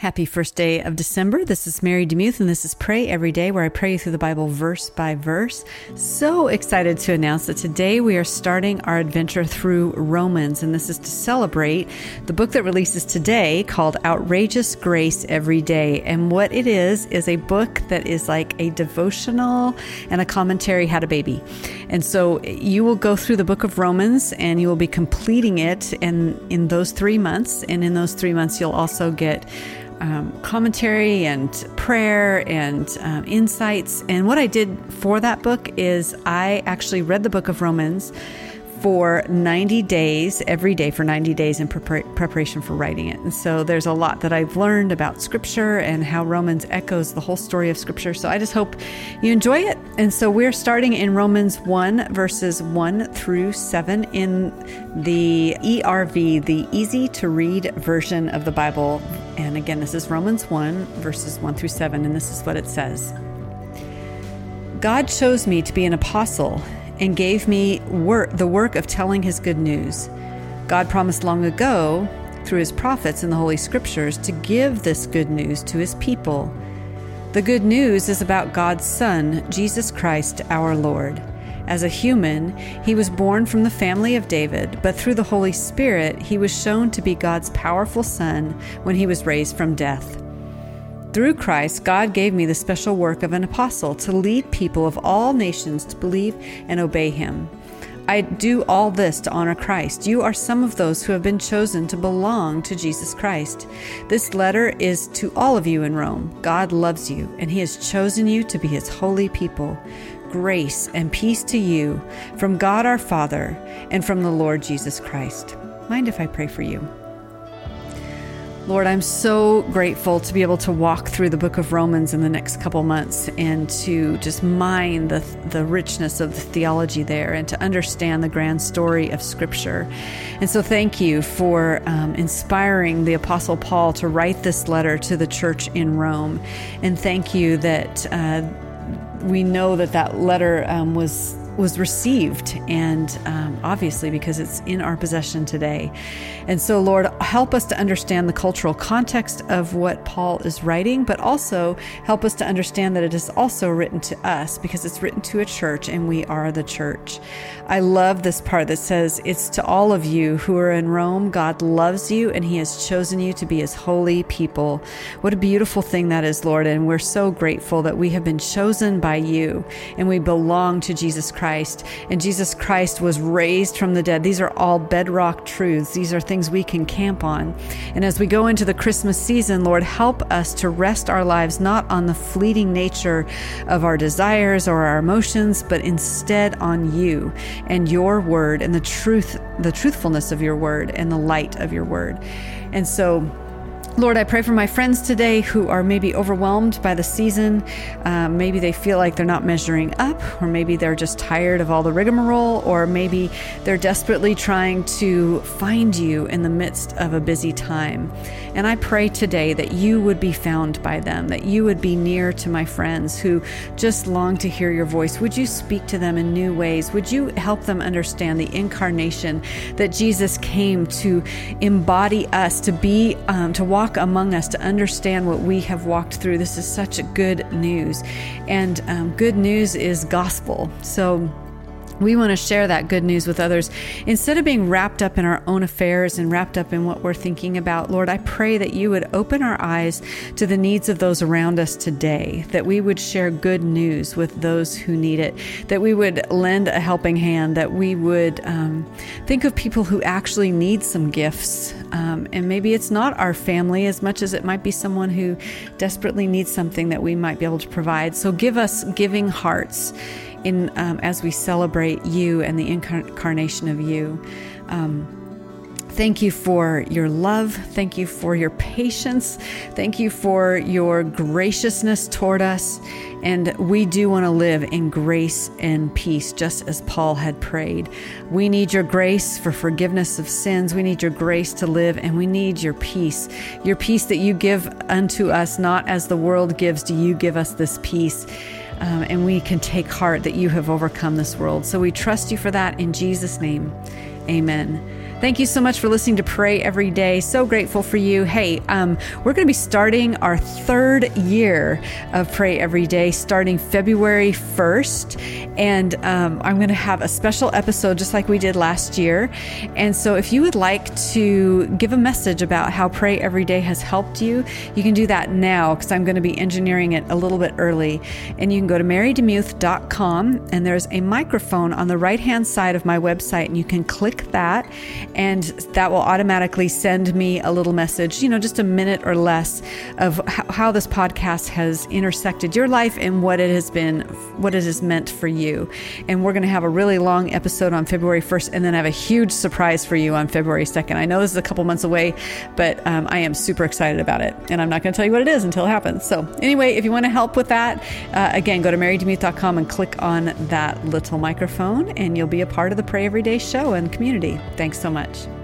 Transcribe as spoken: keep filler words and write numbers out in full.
Happy first day of December. This is Mary DeMuth, and this is Pray Every Day, where I pray you through the Bible verse by verse. So excited to announce that today we are starting our adventure through Romans, and this is to celebrate the book that releases today called Outrageous Grace Every Day. And what it is, is a book that is like a devotional and a commentary how to baby. And so you will go through the book of Romans, and you will be completing it in, in those three months. And in those three months, you'll also get Um, commentary and prayer and um, insights. And what I did for that book is I actually read the book of Romans for ninety days, every day for ninety days in prepar- preparation for writing it. And so there's a lot that I've learned about Scripture and how Romans echoes the whole story of Scripture. So I just hope you enjoy it. And so we're starting in Romans one, verses one through seven in the E R V, the easy to read version of the Bible. And again, this is Romans one, verses one through seven, and this is what it says. God chose me to be an apostle and gave me work, the work of telling his good news. God promised long ago, through his prophets in the Holy Scriptures, to give this good news to his people. The good news is about God's Son, Jesus Christ, our Lord. As a human, he was born from the family of David, but through the Holy Spirit, he was shown to be God's powerful Son when he was raised from death. Through Christ, God gave me the special work of an apostle to lead people of all nations to believe and obey him. I do all this to honor Christ. You are some of those who have been chosen to belong to Jesus Christ. This letter is to all of you in Rome. God loves you, and he has chosen you to be his holy people. Grace and peace to you from God our Father and from the Lord Jesus Christ. Mind if I pray for you? Lord, I'm so grateful to be able to walk through the book of Romans in the next couple months and to just mine the, the richness of the theology there and to understand the grand story of Scripture. And so thank you for um, inspiring the Apostle Paul to write this letter to the church in Rome. And thank you that uh, we know that that letter um, was was received, and um, obviously because it's in our possession today. And so, Lord, help us to understand the cultural context of what Paul is writing, but also help us to understand that it is also written to us because it's written to a church and we are the church. I love this part that says, it's to all of you who are in Rome. God loves you and he has chosen you to be his holy people. What a beautiful thing that is, Lord. And we're so grateful that we have been chosen by you and we belong to Jesus Christ. Christ, and Jesus Christ was raised from the dead. These are all bedrock truths. These are things we can camp on. And as we go into the Christmas season, Lord, help us to rest our lives not on the fleeting nature of our desires or our emotions, but instead on you and your word and the truth, the truthfulness of your word and the light of your word. And so, Lord, I pray for my friends today who are maybe overwhelmed by the season. Um, maybe they feel like they're not measuring up, or maybe they're just tired of all the rigmarole, or maybe they're desperately trying to find you in the midst of a busy time. And I pray today that you would be found by them, that you would be near to my friends who just long to hear your voice. Would you speak to them in new ways? Would you help them understand the incarnation, that Jesus came to embody us, to be, um, to walk among us, to understand what we have walked through. This is such good news, and um, good news is gospel. So we want to share that good news with others. Instead of being wrapped up in our own affairs and wrapped up in what we're thinking about, Lord, I pray that you would open our eyes to the needs of those around us today, that we would share good news with those who need it, that we would lend a helping hand, that we would um, think of people who actually need some gifts. Um, and maybe it's not our family as much as it might be someone who desperately needs something that we might be able to provide. So give us giving hearts in um, as we celebrate you and the incarnation of you. Um, Thank you for your love. Thank you for your patience. Thank you for your graciousness toward us. And we do want to live in grace and peace, just as Paul had prayed. We need your grace for forgiveness of sins. We need your grace to live, and we need your peace. Your peace that you give unto us, not as the world gives, do you give us this peace. Um, and we can take heart that you have overcome this world. So we trust you for that in Jesus' name. Amen. Thank you so much for listening to Pray Every Day. So grateful for you. Hey, um, we're going to be starting our third year of Pray Every Day starting February first. And um, I'm going to have a special episode just like we did last year. And so if you would like to give a message about how Pray Every Day has helped you, you can do that now because I'm going to be engineering it a little bit early. And you can go to mary demuth dot com and there's a microphone on the right-hand side of my website and you can click that. And that will automatically send me a little message, you know, just a minute or less of how, how this podcast has intersected your life and what it has been, what it has meant for you. And we're going to have a really long episode on February first, and then I have a huge surprise for you on February second. I know this is a couple months away, but um, I am super excited about it. And I'm not going to tell you what it is until it happens. So anyway, if you want to help with that, uh, again, go to mary demuth dot com and click on that little microphone, and you'll be a part of the Pray Every Day show and community. Thanks so much.